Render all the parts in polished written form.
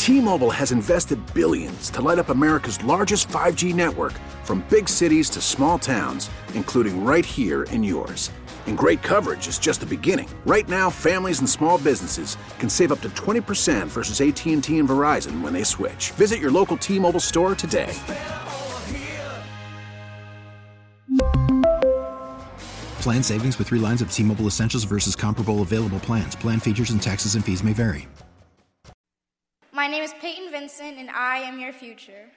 T-Mobile has invested billions to light up America's largest 5G network, from big cities to small towns, including right here in yours. And great coverage is just the beginning. Right now, families and small businesses can save up to 20% versus AT&T and Verizon when they switch. Visit your local T-Mobile store today. Plan savings with 3 lines of T-Mobile Essentials versus comparable available plans. Plan features and taxes and fees may vary. My name is Peyton Vincent, and I am your future.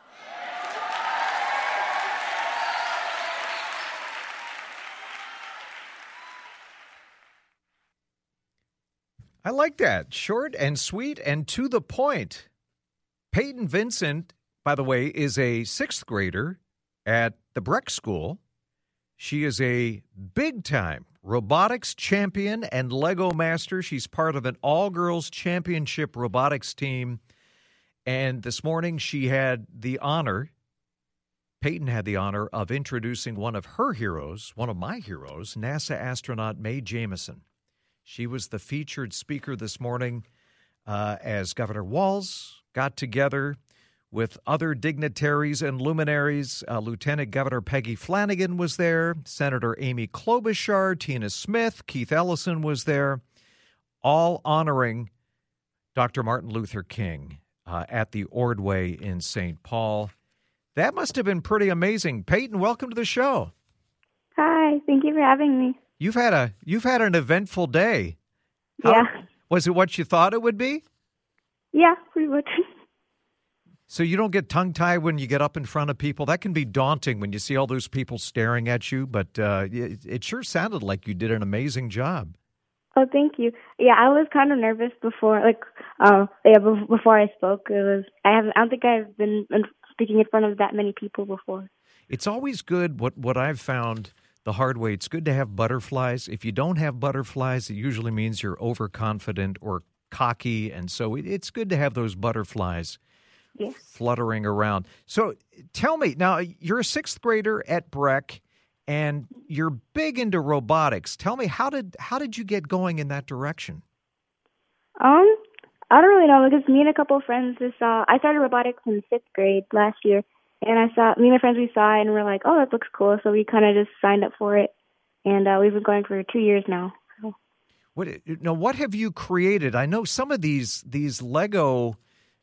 I like that. Short and sweet and to the point. Peyton Vincent, by the way, is a 6th grader at the Breck School. She is a big-time robotics champion and Lego master. She's part of an all-girls championship robotics team. And this morning she had the honor, Peyton had the honor of introducing one of her heroes, one of my heroes, NASA astronaut Mae Jemison. She was the featured speaker this morning as Governor Walz got together with other dignitaries and luminaries. Lieutenant Governor Peggy Flanagan was there. Senator Amy Klobuchar, Tina Smith, Keith Ellison was there, all honoring Dr. Martin Luther King at the Ordway in St. Paul. That must have been pretty amazing. Peyton, welcome to the show. Hi, thank you for having me. You've had an eventful day. Yeah. Was it what you thought it would be? Yeah, pretty much. So you don't get tongue-tied when you get up in front of people? That can be daunting when you see all those people staring at you, but it sure sounded like you did an amazing job. Oh, thank you. Yeah, I was kind of nervous before, before I spoke. I don't think I've been speaking in front of that many people before. It's always good. What I've found the hard way, it's good to have butterflies. If you don't have butterflies, it usually means you're overconfident or cocky, and so it's good to have those butterflies. Yes. Fluttering around. So tell me, now you're a 6th grader at Breck, and you're big into robotics. Tell me, how did you get going in that direction? I don't really know, because me and a couple of friends I started robotics in 5th grade last year, and me and my friends, we saw it, and we're like, oh, that looks cool. So we kind of just signed up for it, and we've been going for 2 years now. So. What have you created? I know some of these Lego.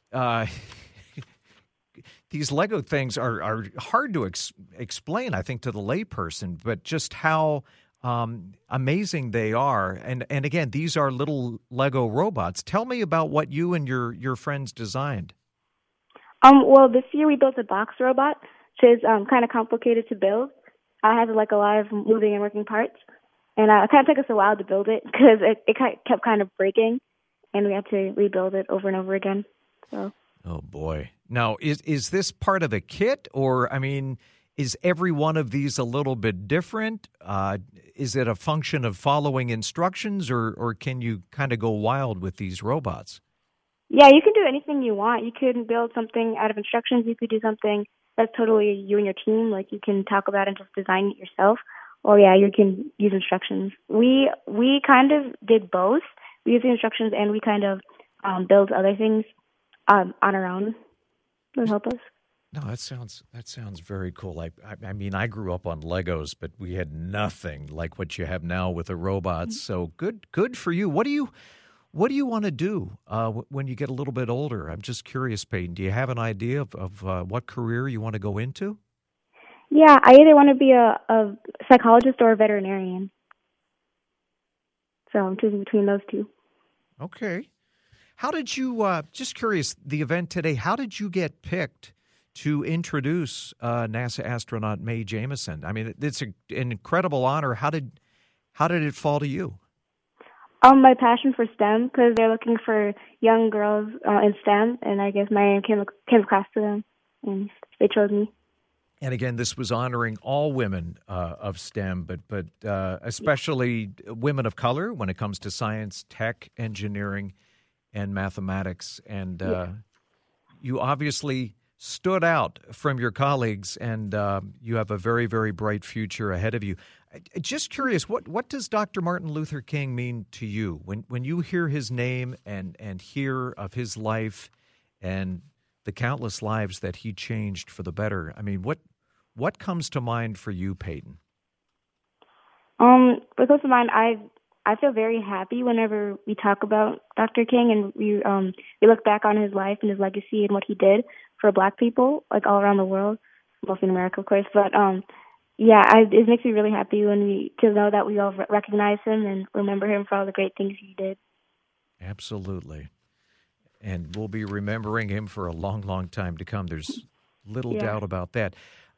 These Lego things are hard to explain, I think, to the layperson, but just how amazing they are. And again, these are little Lego robots. Tell me about what you and your friends designed. Well, this year we built a box robot, which is kind of complicated to build. It has a lot of moving and working parts. And it kind of took us a while to build it because it kept kind of breaking, and we had to rebuild it over and over again. So. Oh, boy. Now, is this part of the kit, or, I mean, is every one of these a little bit different? Is it a function of following instructions, or can you kind of go wild with these robots? Yeah, you can do anything you want. You can build something out of instructions. You could do something that's totally you and your team. Like, you can talk about and just design it yourself. Or, yeah, you can use instructions. We kind of did both. We used the instructions, and we kind of build other things on our own. Would help us. No, that sounds very cool. I mean, I grew up on Legos, but we had nothing like what you have now with the robots. So good for you. What do you want to do when you get a little bit older? I'm just curious, Peyton. Do you have an idea of what career you want to go into? Yeah, I either want to be a psychologist or a veterinarian. So I'm choosing between those two. Okay. How did you, just curious, the event today, how did you get picked to introduce NASA astronaut Mae Jemison? I mean, it's an incredible honor. How did it fall to you? My passion for STEM, because they're looking for young girls in STEM, and I guess my name came across to them, and they chose me. And again, this was honoring all women of STEM, but especially women of color when it comes to science, tech, engineering, and mathematics. And you obviously stood out from your colleagues, and you have a very, very bright future ahead of you. Just curious, what does Dr. Martin Luther King mean to you? When you hear his name and hear of his life and the countless lives that he changed for the better. I mean, what comes to mind for you, Peyton? What comes to mind, I feel very happy whenever we talk about Dr. King and we look back on his life and his legacy and what he did for Black people, like all around the world, mostly in America, of course. But it makes me really happy to know that we all recognize him and remember him for all the great things he did. Absolutely. And we'll be remembering him for a long, long time to come. There's little doubt about that.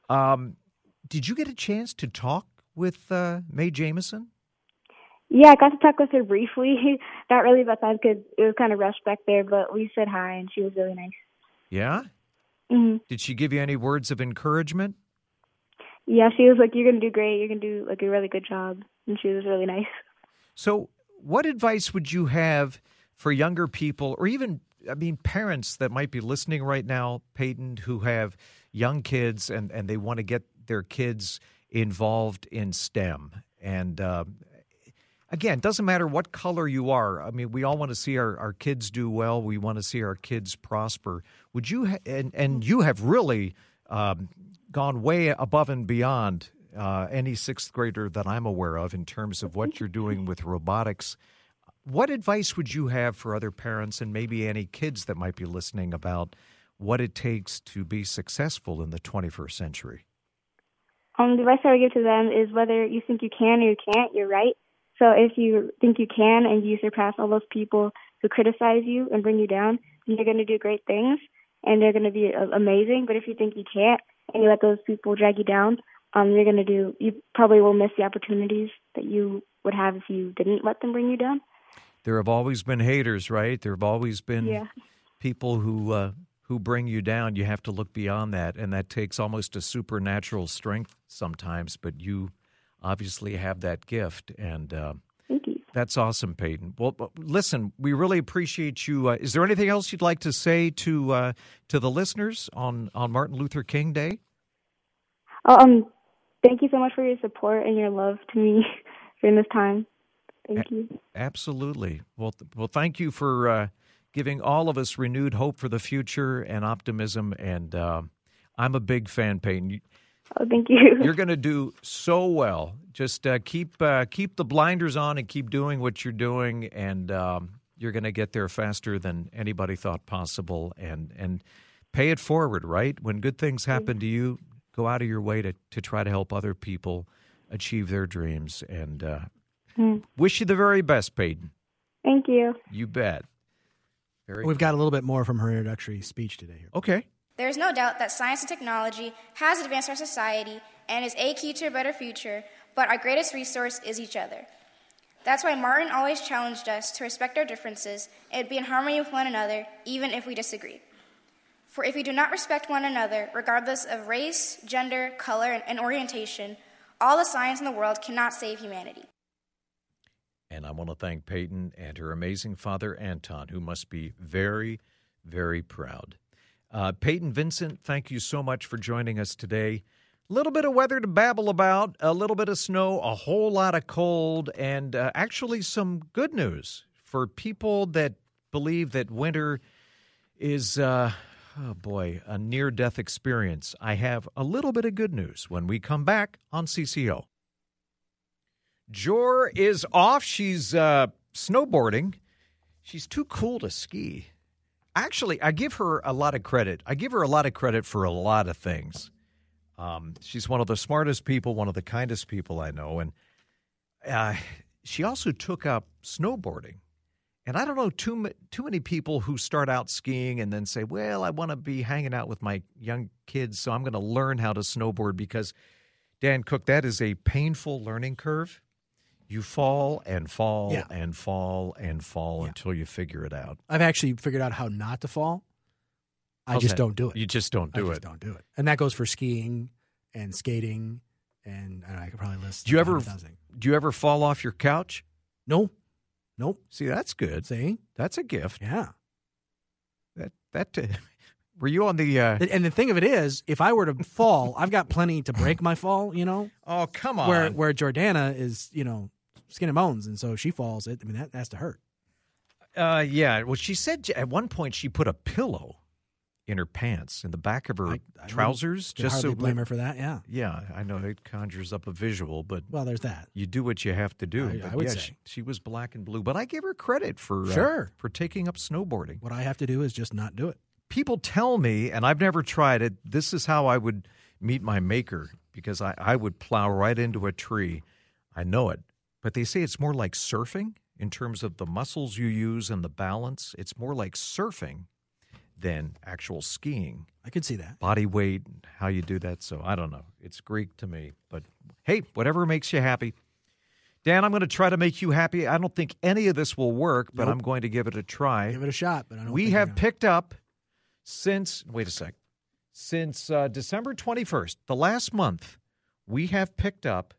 Did you get a chance to talk with Mae Jemison? Yeah, I got to talk with her briefly. Not really about time because it was kind of rushed back there, but we said hi, and she was really nice. Yeah? Mm-hmm. Did she give you any words of encouragement? Yeah, she was like, you're going to do great. You're going to do like a really good job. And she was really nice. So what advice would you have for younger people or even, parents that might be listening right now, Peyton, who have young kids and they want to get their kids involved in STEM? And again, it doesn't matter what color you are. We all want to see our kids do well. We want to see our kids prosper. Would you and you have really gone way above and beyond any sixth grader that I'm aware of in terms of what you're doing with robotics. What advice would you have for other parents and maybe any kids that might be listening about what it takes to be successful in the 21st century? The advice I would give to them is whether you think you can or you can't, you're right. So if you think you can and you surpass all those people who criticize you and bring you down, then you're going to do great things and they're going to be amazing. But if you think you can't and you let those people drag you down, you probably will miss the opportunities that you would have if you didn't let them bring you down. There have always been haters, right? There have always been people who bring you down. You have to look beyond that, and that takes almost a supernatural strength sometimes, but you obviously have that gift, and thank you. That's awesome, Peyton. Well, listen, we really appreciate you. Is there anything else you'd like to say to the listeners on Martin Luther King Day? Thank you so much for your support and your love to me during this time. Thank you. Absolutely. Well, thank you for giving all of us renewed hope for the future and optimism. And I'm a big fan, Peyton. Oh, thank you. You're going to do so well. Just keep the blinders on and keep doing what you're doing, and you're going to get there faster than anybody thought possible. And pay it forward, right? When good things happen to you, go out of your way to try to help other people achieve their dreams. And wish you the very best, Peyton. Thank you. You bet. We've got a little bit more from her introductory speech today. Okay. There is no doubt that science and technology has advanced our society and is a key to a better future, but our greatest resource is each other. That's why Martin always challenged us to respect our differences and be in harmony with one another, even if we disagree. For if we do not respect one another, regardless of race, gender, color, and orientation, all the science in the world cannot save humanity. And I want to thank Peyton and her amazing father, Anton, who must be very, very proud. Peyton Vincent, thank you so much for joining us today. A little bit of weather to babble about, a little bit of snow, a whole lot of cold, and actually some good news for people that believe that winter is, a near-death experience. I have a little bit of good news when we come back on CCO. Jor is off. She's snowboarding. She's too cool to ski. Actually, I give her a lot of credit. I give her a lot of credit for a lot of things. She's one of the smartest people, one of the kindest people I know. And she also took up snowboarding. And I don't know too many people who start out skiing and then say, well, I want to be hanging out with my young kids, so I'm going to learn how to snowboard because, Dan Cook, that is a painful learning curve. You fall and fall and fall and fall until you figure it out. I've actually figured out how not to fall. I just don't do it. You just don't do it. I just don't do it. And that goes for skiing and skating, and I could probably list. Do you ever fall off your couch? No. Nope. See, that's good. See? That's a gift. Yeah. That were you on the And the thing of it is, if I were to fall, I've got plenty to break my fall, Oh, come on. Where Jordana is, skin and bones, and so she falls, that has to hurt. Yeah. Well, she said at one point she put a pillow in her pants, in the back of her I trousers. Could hardly blame her for that, yeah. Yeah, I know it conjures up a visual, but well, there's that. You do what you have to do. I would say. She was black and blue, but I give her credit for for taking up snowboarding. What I have to do is just not do it. People tell me, and I've never tried it, this is how I would meet my maker, because I would plow right into a tree. I know it. But they say it's more like surfing in terms of the muscles you use and the balance. It's more like surfing than actual skiing. I could see that. Body weight, how you do that. So I don't know. It's Greek to me. But hey, whatever makes you happy. Dan, I'm going to try to make you happy. I don't think any of this will work, but I'm going to give it a try. Give it a shot. But I don't. We have picked up since December 21st, the last month, we have picked up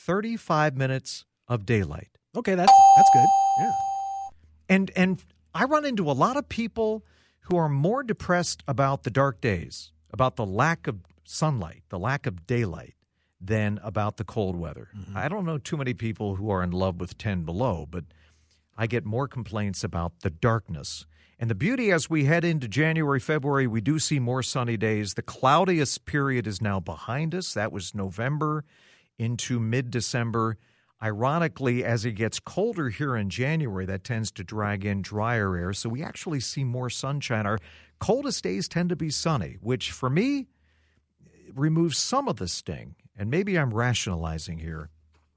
35 minutes of daylight. Okay, that's good. Yeah. And I run into a lot of people who are more depressed about the dark days, about the lack of sunlight, the lack of daylight, than about the cold weather. Mm-hmm. I don't know too many people who are in love with 10 below, but I get more complaints about the darkness. And the beauty, as we head into January, February, we do see more sunny days. The cloudiest period is now behind us. That was November into mid-December. Ironically, as it gets colder here in January, that tends to drag in drier air, so we actually see more sunshine. Our coldest days tend to be sunny, which for me removes some of the sting. And maybe I'm rationalizing here,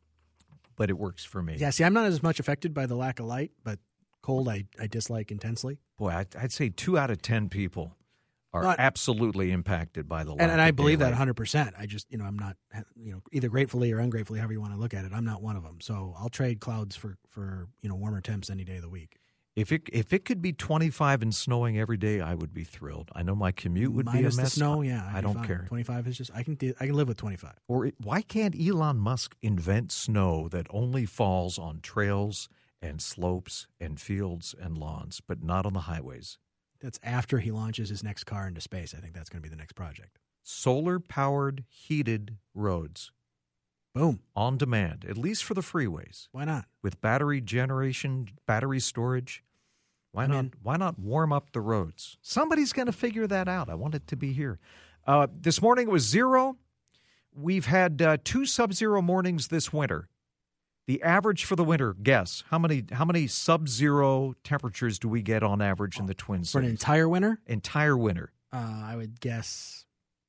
but it works for me. Yeah, see, I'm not as much affected by the lack of light, but cold I dislike intensely. Boy, I'd say 2 out of 10 people are absolutely impacted by the lack and I of believe daylight. that 100%. I just, I'm not, either gratefully or ungratefully, however you want to look at it. I'm not one of them. So I'll trade clouds for warmer temps any day of the week. If it could be 25 and snowing every day, I would be thrilled. I know my commute would be a mess. Minus the snow, yeah. I don't care. 25 is just, I can live with 25. Or why can't Elon Musk invent snow that only falls on trails and slopes and fields and lawns, but not on the highways? That's after he launches his next car into space. I think that's going to be the next project. Solar-powered, heated roads. Boom. On demand, at least for the freeways. Why not? With battery generation, battery storage. Why not warm up the roads? Somebody's going to figure that out. I want it to be here. This morning it was 0. We've had 2 sub-zero mornings this winter. The average for the winter, guess. How many sub-zero temperatures do we get on average in the Twin Cities? For an entire winter? Entire winter. I would guess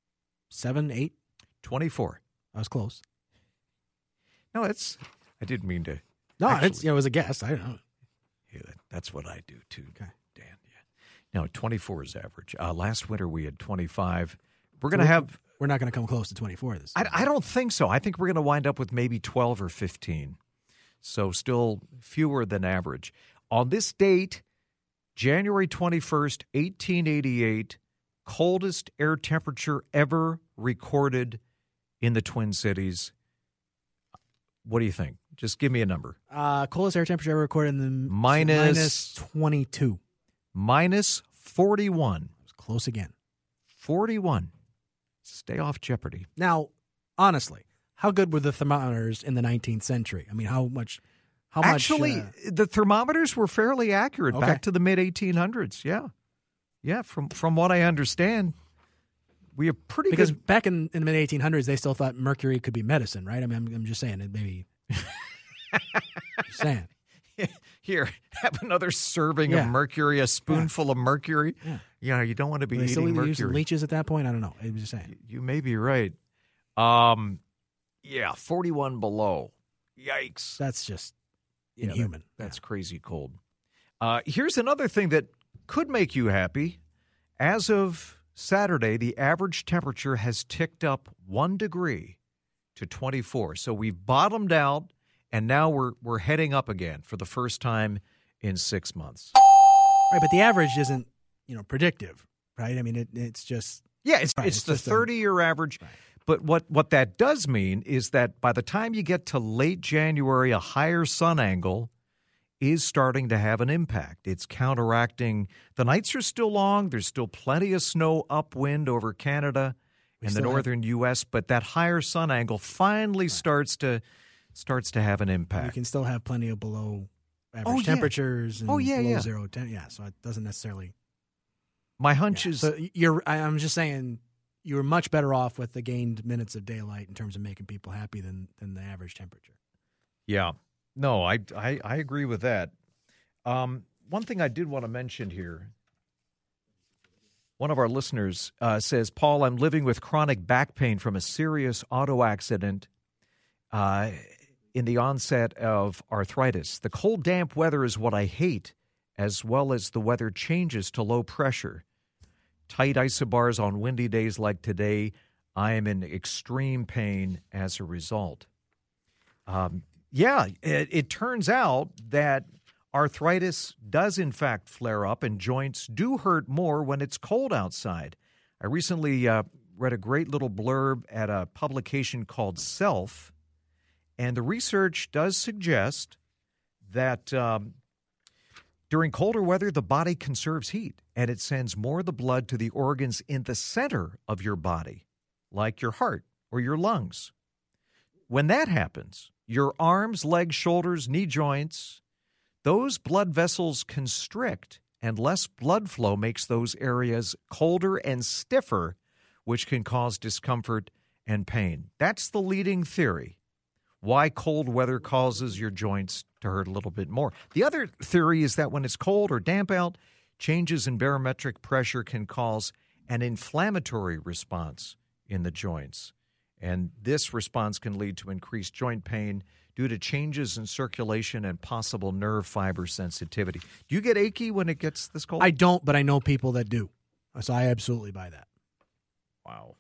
7, 8. 24. I was close. No, I didn't mean to. No, actually, it was a guess. I don't know. Yeah, that's what I do too, okay. Dan. Yeah. No, 24 is average. Last winter we had 25. We're not going to come close to 24 this time. I don't think so. I think we're going to wind up with maybe 12 or 15. So still fewer than average. On this date, January 21st, 1888, coldest air temperature ever recorded in the Twin Cities. What do you think? Just give me a number. Coldest air temperature ever recorded in the minus 22. Minus 41. It was close again. 41. Stay off Jeopardy. Now, honestly, how good were the thermometers in the 19th century? I mean, how much? Actually, the thermometers were fairly accurate back to the mid-1800s. Yeah. Yeah, from what I understand, we are pretty because good. Back in the mid-1800s, they still thought mercury could be medicine, right? I mean, I'm just saying it maybe. Just saying. Here, have another serving of mercury, a spoonful of mercury. Yeah, you don't want to be eating still mercury. Using leeches at that point? I don't know. I was just saying. You may be right. 41 below. Yikes. That's just inhuman. That's crazy cold. Here's another thing that could make you happy. As of Saturday, the average temperature has ticked up 1 degree to 24. So we've bottomed out, and now we're heading up again for the first time in 6 months. Right, but the average isn't, predictive, right? I mean, it's just... Yeah, it's the 30-year average. Right. But what that does mean is that by the time you get to late January, a higher sun angle is starting to have an impact. It's counteracting. The nights are still long. There's still plenty of snow upwind over Canada and the northern U.S., but that higher sun angle finally starts to have an impact. You can still have plenty of below average temperatures and below 0 10. Yeah, so it doesn't necessarily My hunch is So I'm just saying you were much better off with the gained minutes of daylight in terms of making people happy than the average temperature. Yeah. No, I agree with that. One thing I did want to mention here. One of our listeners says, Paul, I'm living with chronic back pain from a serious auto accident in the onset of arthritis. The cold, damp weather is what I hate, as well as the weather changes to low pressure. Tight isobars on windy days like today. I am in extreme pain as a result. It turns out that arthritis does, in fact, flare up, and joints do hurt more when it's cold outside. I recently read a great little blurb at a publication called Self, and the research does suggest that during colder weather, the body conserves heat, and it sends more of the blood to the organs in the center of your body, like your heart or your lungs. When that happens, your arms, legs, shoulders, knee joints, those blood vessels constrict, and less blood flow makes those areas colder and stiffer, which can cause discomfort and pain. That's the leading theory, why cold weather causes your joints to hurt a little bit more. The other theory is that when it's cold or damp out, changes in barometric pressure can cause an inflammatory response in the joints. And this response can lead to increased joint pain due to changes in circulation and possible nerve fiber sensitivity. Do you get achy when it gets this cold? I don't, but I know people that do. So I absolutely buy that. Wow.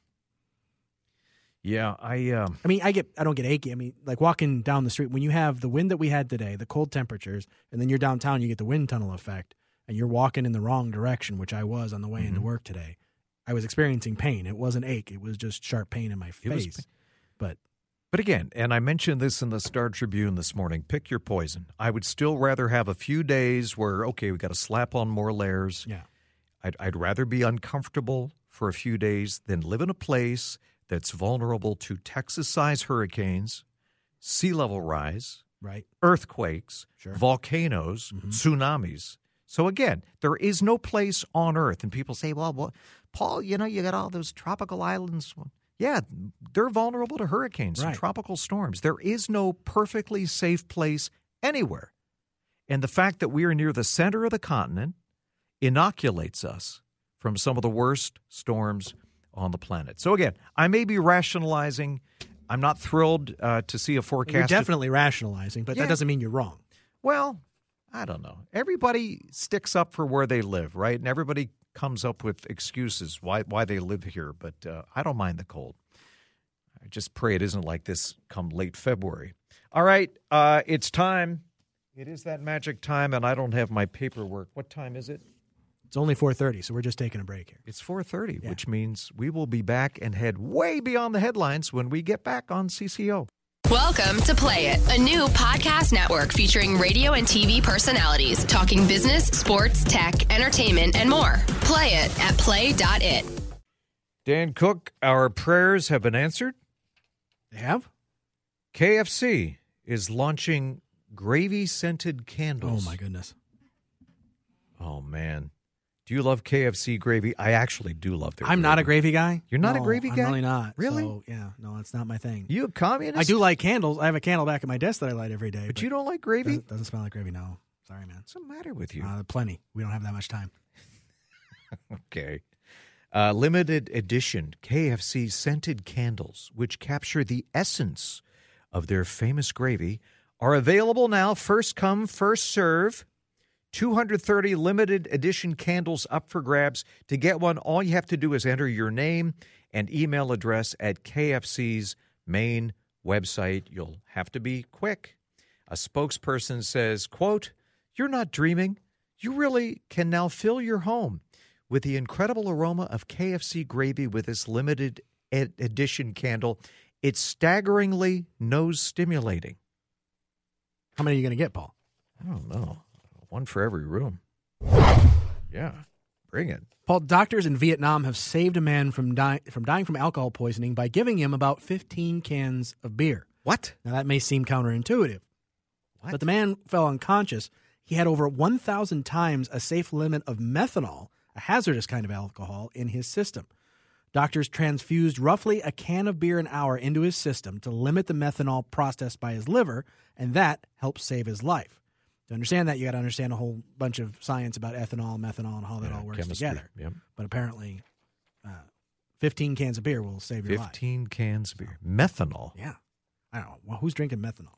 Yeah, I don't get achy. I mean, like walking down the street, when you have the wind that we had today, the cold temperatures, and then you're downtown, you get the wind tunnel effect, and you're walking in the wrong direction, which I was on the way into work today. I was experiencing pain. It wasn't ache. It was just sharp pain in my face. But again, and I mentioned this in the Star Tribune this morning, pick your poison. I would still rather have a few days where, okay, we got to slap on more layers. Yeah. I'd rather be uncomfortable for a few days than live in a place that's vulnerable to Texas-sized hurricanes, sea level rise, right, earthquakes, sure, volcanoes, tsunamis. So again, there is no place on Earth. And people say, well, Paul, you got all those tropical islands. Yeah, they're vulnerable to hurricanes and tropical storms. There is no perfectly safe place anywhere. And the fact that we are near the center of the continent inoculates us from some of the worst storms on the planet. So again, I may be rationalizing. I'm not thrilled to see a forecast. You're definitely rationalizing, but that doesn't mean you're wrong. Well, I don't know. Everybody sticks up for where they live, right? And everybody comes up with excuses why they live here, but I don't mind the cold. I just pray it isn't like this come late February. All right, it's time. It is that magic time, and I don't have my paperwork. What time is it? It's only 4:30, so we're just taking a break here. It's 4:30, which means we will be back and head way beyond the headlines when we get back on CCO. Welcome to Play It, a new podcast network featuring radio and TV personalities talking business, sports, tech, entertainment, and more. Play it at play.it. Dan Cook, our prayers have been answered. They have? KFC is launching gravy-scented candles. Oh, my goodness. Oh, man. Do you love KFC gravy? I actually do love their gravy. I'm not a gravy guy. You're not a gravy guy? I'm really not. Really? So, no, it's not my thing. You a communist? I do like candles. I have a candle back at my desk that I light every day. But you don't like gravy? Doesn't smell like gravy, no. Sorry, man. What's the matter with you? Plenty. We don't have that much time. Okay. Limited edition KFC scented candles, which capture the essence of their famous gravy, are available now. First come, first serve. 230 limited edition candles up for grabs. To get one, all you have to do is enter your name and email address at KFC's main website. You'll have to be quick. A spokesperson says, quote, "You're not dreaming. You really can now fill your home with the incredible aroma of KFC gravy with this limited edition candle. It's staggeringly nose stimulating." How many are you going to get, Paul? I don't know. One for every room. Yeah, bring it. Paul, doctors in Vietnam have saved a man from dying from alcohol poisoning by giving him about 15 cans of beer. What? Now, that may seem counterintuitive. What? But the man fell unconscious. He had over 1,000 times a safe limit of methanol a hazardous kind of alcohol, in his system. Doctors transfused roughly a can of beer an hour into his system to limit the methanol processed by his liver, and that helped save his life. To understand that, you got to understand a whole bunch of science about ethanol, methanol, and how that all works chemistry. together. Yep. But apparently, 15 cans of beer will save your life. 15 cans of beer. Methanol. Yeah. I don't know. Well, who's drinking methanol?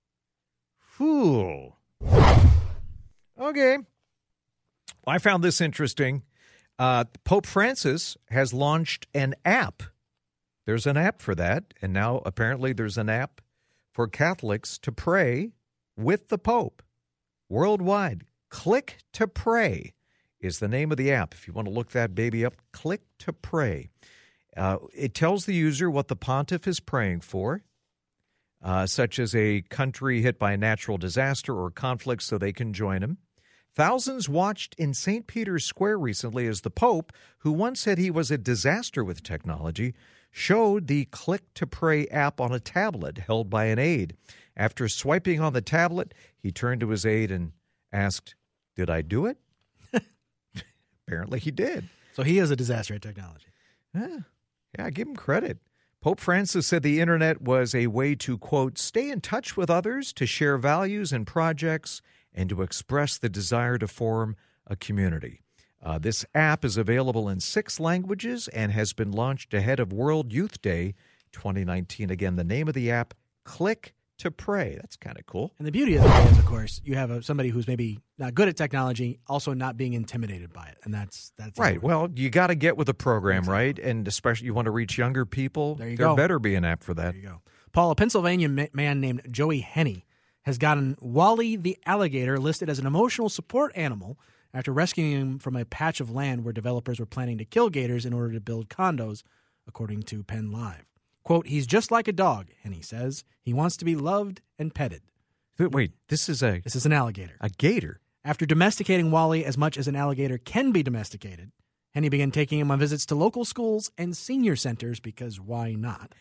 Fool. Okay. I found this interesting. Pope Francis has launched an app. There's an app for that, and now apparently there's an app for Catholics to pray with the Pope worldwide. Click to Pray is the name of the app. If you want to look that baby up, Click to Pray. It tells the user what the pontiff is praying for, such as a country hit by a natural disaster or conflict, so they can join him. Thousands watched in St. Peter's Square recently as the Pope, who once said he was a disaster with technology, showed the Click to Pray app on a tablet held by an aide. After swiping on the tablet, he turned to his aide and asked, "Did I do it?" Apparently he did. So he is a disaster at technology. Yeah, give him credit. Pope Francis said the internet was a way to, quote, stay in touch with others, to share values and projects, and to express the desire to form a community. This app is available in 6 languages and has been launched ahead of World Youth Day 2019. Again, the name of the app, Click to Pray. That's kind of cool. And the beauty of it is, of course, you have somebody who's maybe not good at technology, also not being intimidated by it. And that's right. Well, you got to get with the program, right? And especially you want to reach younger people. There There better be an app for that. There you go. Paul, a Pennsylvania man named Joey Henney has gotten Wally the alligator listed as an emotional support animal after rescuing him from a patch of land where developers were planning to kill gators in order to build condos, according to Penn Live. Quote, he's just like a dog, Henney says. He wants to be loved and petted. Wait, this is an alligator. A gator? After domesticating Wally as much as an alligator can be domesticated, Henney began taking him on visits to local schools and senior centers because why not?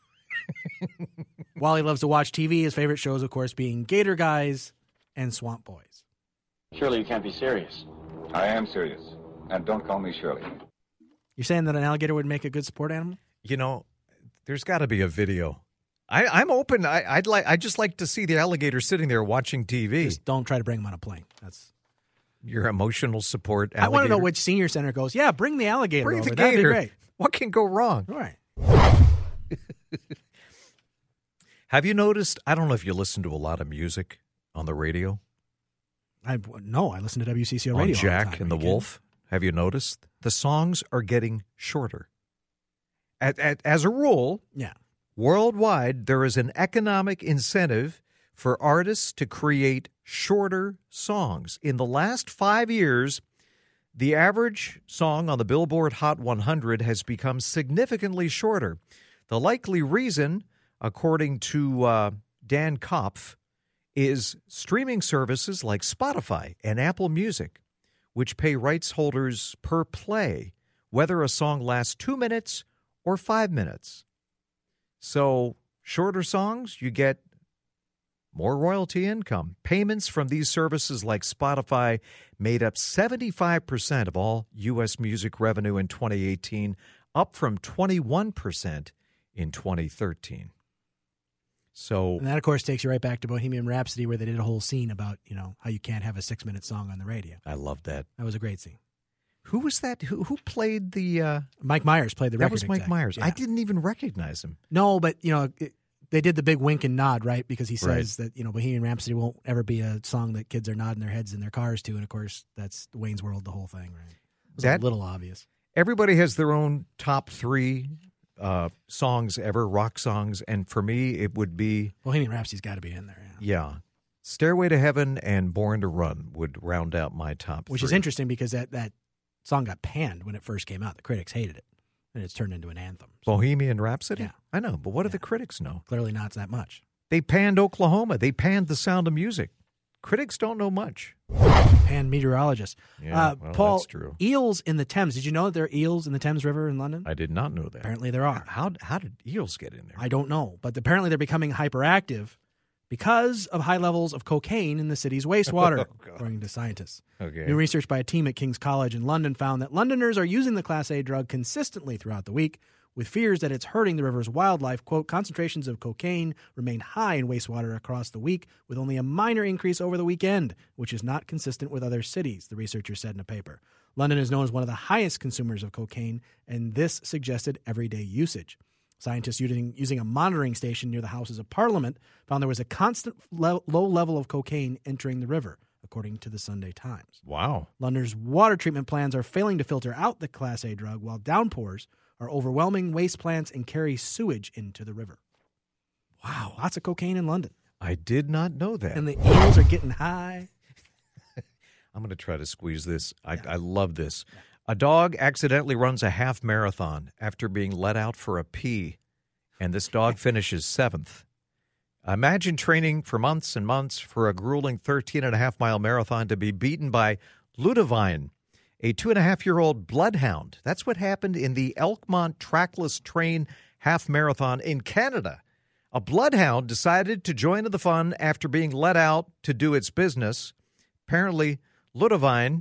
Wally loves to watch TV, his favorite shows, of course, being Gator Guys and Swamp Boys. Surely you can't be serious. I am serious. And don't call me Shirley. You're saying that an alligator would make a good support animal? You know, there's got to be a video. I'm open. I'd just like to see the alligator sitting there watching TV. Just don't try to bring him on a plane. That's your emotional support alligator. I want to know which senior center goes, yeah, bring the alligator bring over. The That'd gator. be great. What can go wrong? All right. Have you noticed, I don't know if you listen to a lot of music on the radio. No, I listen to WCCO radio on Jack all the time. And the Wolf. Have you noticed? The songs are getting shorter. As a rule, yeah. Worldwide, there is an economic incentive for artists to create shorter songs. In the last 5 years, the average song on the Billboard Hot 100 has become significantly shorter. The likely reason, according to Dan Kopf, is streaming services like Spotify and Apple Music, which pay rights holders per play, whether a song lasts 2 minutes or 5 minutes. So shorter songs, you get more royalty income. Payments from these services like Spotify made up 75% of all U.S. music revenue in 2018, up from 21% in 2013. So, and that, of course, takes you right back to Bohemian Rhapsody, where they did a whole scene about, how you can't have a 6-minute song on the radio. I love that. That was a great scene. Who was that? Who played the... Mike Myers played the record exec. That was Mike Myers. Yeah. I didn't even recognize him. No, but, they did the big wink and nod, right? Because he says that, Bohemian Rhapsody won't ever be a song that kids are nodding their heads in their cars to. And, of course, that's Wayne's World, the whole thing, right? It was a little obvious. Everybody has their own top 3 songs ever, rock songs. And for me, it would be... Bohemian Rhapsody's got to be in there, Yeah. Stairway to Heaven and Born to Run would round out my top 3. Which is interesting because that song got panned when it first came out. The critics hated it, and it's turned into an anthem. So. Bohemian Rhapsody? Yeah. I know, but what do the critics know? Clearly not that much. They panned Oklahoma. They panned The Sound of Music. Critics don't know much. Panned meteorologists. Yeah, Paul, that's true. Eels in the Thames. Did you know that there are eels in the Thames River in London? I did not know that. Apparently there are. How did eels get in there? I don't know, but apparently they're becoming hyperactive because of high levels of cocaine in the city's wastewater, according to scientists. Okay. New research by a team at King's College in London found that Londoners are using the Class A drug consistently throughout the week, with fears that it's hurting the river's wildlife. Quote, concentrations of cocaine remain high in wastewater across the week, with only a minor increase over the weekend, which is not consistent with other cities, the researchers said in a paper. London is known as one of the highest consumers of cocaine, and this suggested everyday usage. Scientists using a monitoring station near the Houses of Parliament found there was a constant low level of cocaine entering the river, according to the Sunday Times. Wow. London's water treatment plants are failing to filter out the Class A drug, while downpours are overwhelming waste plants and carry sewage into the river. Wow. Lots of cocaine in London. I did not know that. And the eels are getting high. I'm going to try to squeeze this. I love this. Yeah. A dog accidentally runs a half marathon after being let out for a pee, and this dog finishes 7th. Imagine training for months and months for a grueling 13.5-mile marathon to be beaten by Ludovine, a 2.5-year-old bloodhound. That's what happened in the Elkmont Trackless Train Half Marathon in Canada. A bloodhound decided to join the fun after being let out to do its business. Apparently, Ludovine,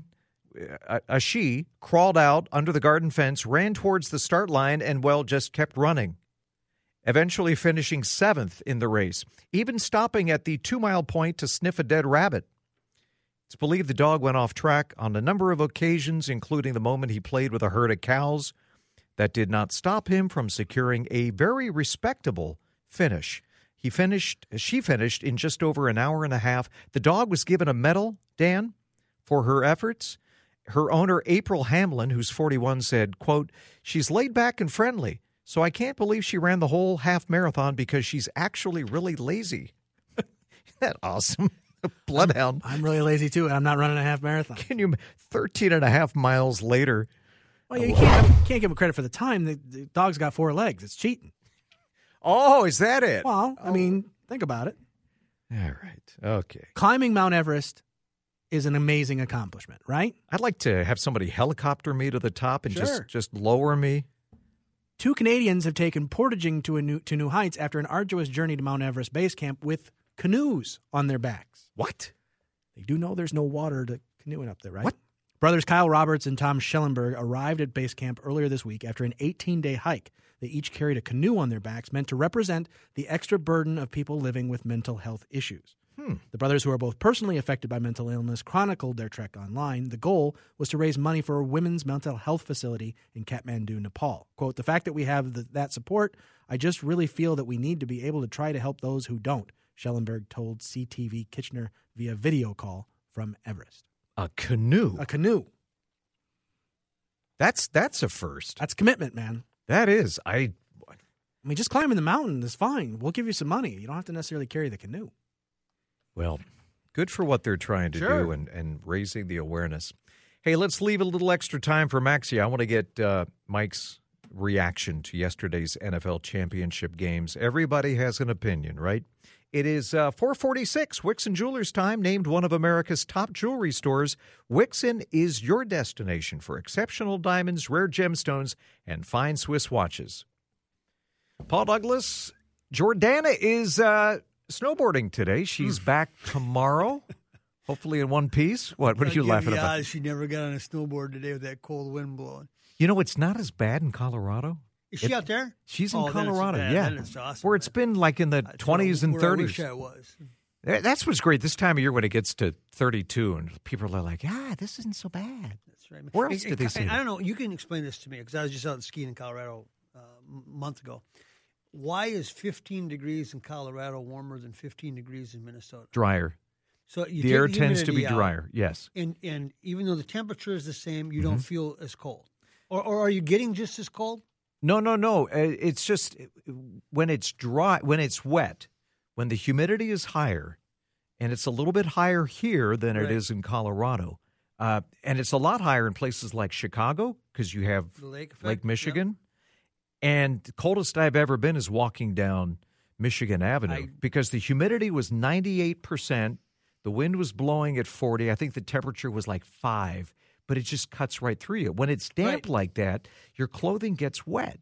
a she, crawled out under the garden fence, ran towards the start line, and, well, just kept running, eventually finishing 7th in the race, even stopping at the 2-mile point to sniff a dead rabbit. It's believed the dog went off track on a number of occasions, including the moment he played with a herd of cows. That did not stop him from securing a very respectable finish. She finished in just over an hour and a half. The dog was given a medal, Dan, for her efforts. Her owner, April Hamlin, who's 41, said, quote, she's laid back and friendly, so I can't believe she ran the whole half marathon because she's actually really lazy. Isn't that awesome? Bloodhound. I'm really lazy, too, and I'm not running a half marathon. Can you 13.5 miles later? Well, you can't give him credit for the time. The dog's got 4 legs. It's cheating. Oh, is that it? Well, I mean, think about it. All right. Okay. Climbing Mount Everest is an amazing accomplishment, right? I'd like to have somebody helicopter me to the top and just lower me. 2 Canadians have taken portaging to new heights after an arduous journey to Mount Everest base camp with canoes on their backs. What? They do know there's no water to canoeing up there, right? What? Brothers Kyle Roberts and Tom Schellenberg arrived at base camp earlier this week after an 18-day hike. They each carried a canoe on their backs meant to represent the extra burden of people living with mental health issues. The brothers, who are both personally affected by mental illness, chronicled their trek online. The goal was to raise money for a women's mental health facility in Kathmandu, Nepal. Quote, the fact that we have that support, I just really feel that we need to be able to try to help those who don't, Schellenberg told CTV Kitchener via video call from Everest. A canoe? A canoe. That's a first. That's commitment, man. That is. I mean, just climbing the mountain is fine. We'll give you some money. You don't have to necessarily carry the canoe. Well, good for what they're trying to do and raising the awareness. Hey, let's leave a little extra time for Maxie. I want to get Mike's reaction to yesterday's NFL championship games. Everybody has an opinion, right? It is 4:46, Wixon Jewelers time, named one of America's top jewelry stores. Wixon is your destination for exceptional diamonds, rare gemstones, and fine Swiss watches. Paul Douglas, Jordana is snowboarding today. She's back tomorrow, hopefully in one piece. What are you laughing about? She never got on a snowboard today with that cold wind blowing. You know, it's not as bad in Colorado. Is she out there? She's in Colorado, yeah. That is awesome, where it's been like in the 20s and 30s. I wish I was. That's what's great this time of year when it gets to 32 and people are like, this isn't so bad. That's right. Where else did they see I don't know. You can explain this to me because I was just out skiing in Colorado a month ago. Why is 15 degrees in Colorado warmer than 15 degrees in Minnesota? Drier. So the air tends to be drier, yes. And even though the temperature is the same, you don't feel as cold. Or are you getting just as cold? No. It's just when it's dry, when it's wet, when the humidity is higher, and it's a little bit higher here than it is in Colorado. And it's a lot higher in places like Chicago because you have Lake Michigan. Yep. And the coldest I've ever been is walking down Michigan Avenue because the humidity was 98%. The wind was blowing at 40. I think the temperature was like 5, but it just cuts right through you. When it's damp like that, your clothing gets wet.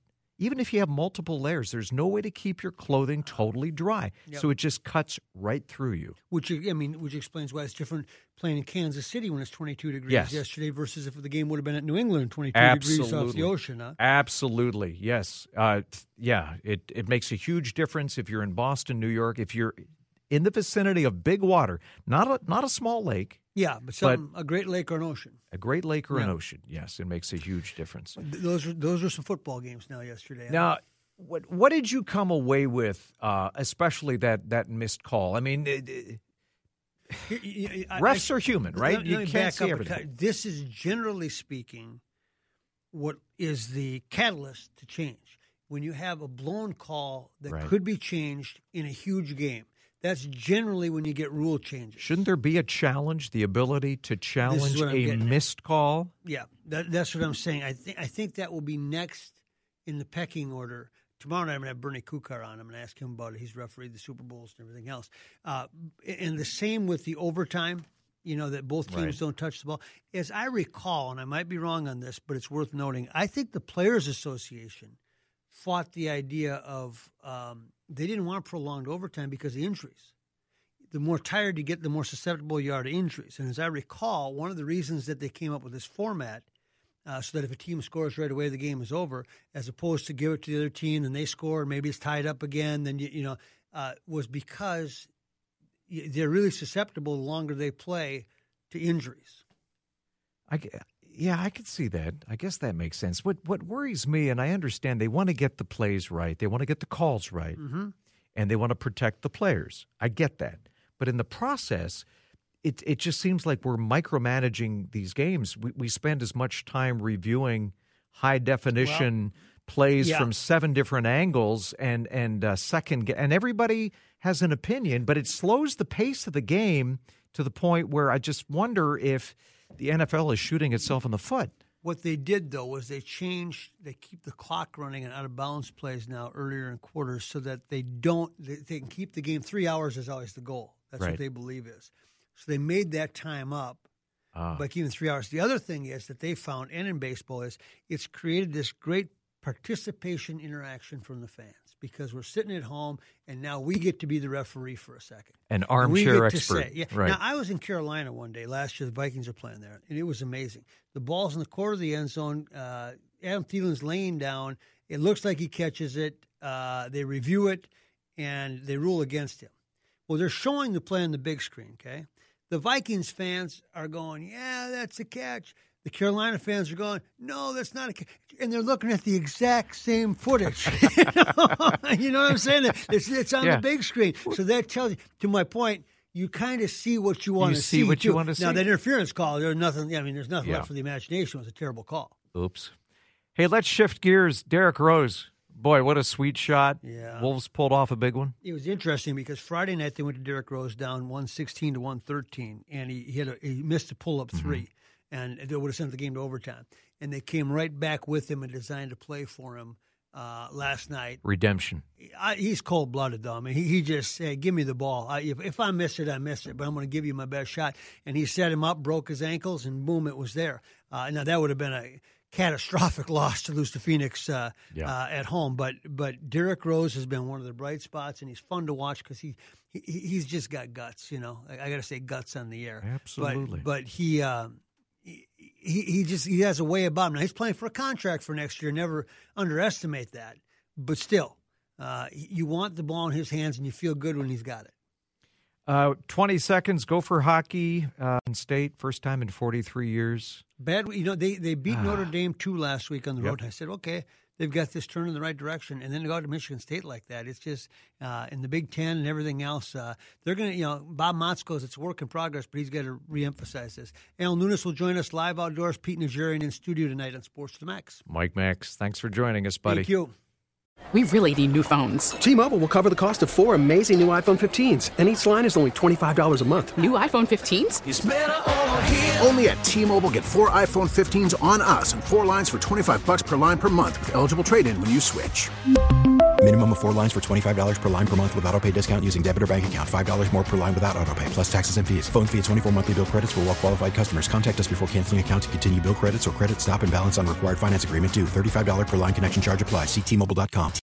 even if you have multiple layers, there's no way to keep your clothing totally dry. Yep. So it just cuts right through you. Which explains why it's different playing in Kansas City when it's 22 degrees yesterday versus if the game would have been at New England, 22 degrees off the ocean. Huh? Absolutely, yes. It makes a huge difference if you're in Boston, New York, if you're in the vicinity of big water, not a small lake. Yeah, but a great lake or an ocean. A great lake or an ocean, yes. It makes a huge difference. Those are some football games now yesterday. Now, what did you come away with, especially that missed call? I mean, refs are human, right? You can't see everything. This is, generally speaking, what is the catalyst to change. When you have a blown call that could be changed in a huge game, that's generally when you get rule changes. Shouldn't there be a challenge, the ability to challenge a missed call? Yeah, that's what I'm saying. I think that will be next in the pecking order. Tomorrow night I'm going to have Bernie Kukar on. I'm going to ask him about it. He's refereed the Super Bowls and everything else. And the same with the overtime, that both teams don't touch the ball. As I recall, and I might be wrong on this, but it's worth noting, I think the Players Association fought the idea of they didn't want prolonged overtime because of injuries. The more tired you get, the more susceptible you are to injuries. And as I recall, one of the reasons that they came up with this format, so that if a team scores right away, the game is over, as opposed to give it to the other team and they score, and maybe it's tied up again, then was because they're really susceptible the longer they play to injuries. Yeah, I could see that. I guess that makes sense. What worries me, and I understand they want to get the plays right, they want to get the calls right, and they want to protect the players. I get that. But in the process, it just seems like we're micromanaging these games. We spend as much time reviewing high-definition plays from 7 different angles and everybody has an opinion, but it slows the pace of the game to the point where I just wonder if the NFL is shooting itself in the foot. What they did, though, was they keep the clock running and out-of-bounds plays now earlier in quarters so that they can keep the game. 3 hours is always the goal. That's what they believe is. So they made that time up by keeping 3 hours. The other thing is that they found, and in baseball, is it's created this great participation interaction from the fans because we're sitting at home and now we get to be the referee for a second. An armchair expert. Right. Now, I was in Carolina one day. Last year, the Vikings are playing there, and it was amazing. The ball's in the corner of the end zone. Adam Thielen's laying down. It looks like he catches it. They review it, and they rule against him. Well, they're showing the play on the big screen, okay? The Vikings fans are going, yeah, that's a catch. The Carolina fans are going, no, that's not a catch. And they're looking at the exact same footage. You know what I'm saying? It's on the big screen. So that tells you, to my point, you kind of see what you want to see. You see what you want to see. Now, that interference call, there's nothing left for the imagination. It was a terrible call. Oops. Hey, let's shift gears. Derrick Rose. Boy, what a sweet shot. Yeah. Wolves pulled off a big one. It was interesting because Friday night they went to Derrick Rose down 116 to 113, and he missed a pull-up three. And they would have sent the game to overtime. And they came right back with him and designed a play for him last night. Redemption. He's cold-blooded, though. I mean, he just said, give me the ball. If I miss it, I miss it, but I'm going to give you my best shot. And he set him up, broke his ankles, and boom, it was there. Now, that would have been a catastrophic loss to lose to Phoenix at home. But Derrick Rose has been one of the bright spots, and he's fun to watch because he's just got guts, I got to say guts on the air. Absolutely. But he has a way about him. Now, he's playing for a contract for next year. Never underestimate that. But still, you want the ball in his hands, and you feel good when he's got it. 20 seconds. Gopher hockey in state. First time in 43 years. Bad. They beat Notre Dame 2 last week on the road. And I said, okay, they've got this turn in the right direction. And then to go to Michigan State like that, it's just in the Big Ten and everything else. They're going to, Bob Motz goes, it's a work in progress, but he's got to reemphasize this. Al Nunes will join us live outdoors. Pete Najarian in studio tonight on Sports to the Max. Mike Max, thanks for joining us, buddy. Thank you. We really need new phones. T-Mobile will cover the cost of 4 amazing new iPhone 15s, and each line is only $25 a month. New iPhone 15s? It's better over here. Only at T-Mobile, get 4 iPhone 15s on us and 4 lines for $25 per line per month with eligible trade-in when you switch. Minimum of 4 lines for $25 per line per month with autopay discount using debit or bank account. $5 more per line without autopay, plus taxes and fees. Phone fee at 24 monthly bill credits for well qualified customers. Contact us before canceling account to continue bill credits or credit stop and balance on required finance agreement due. $35 per line connection charge applies. See T-Mobile.com.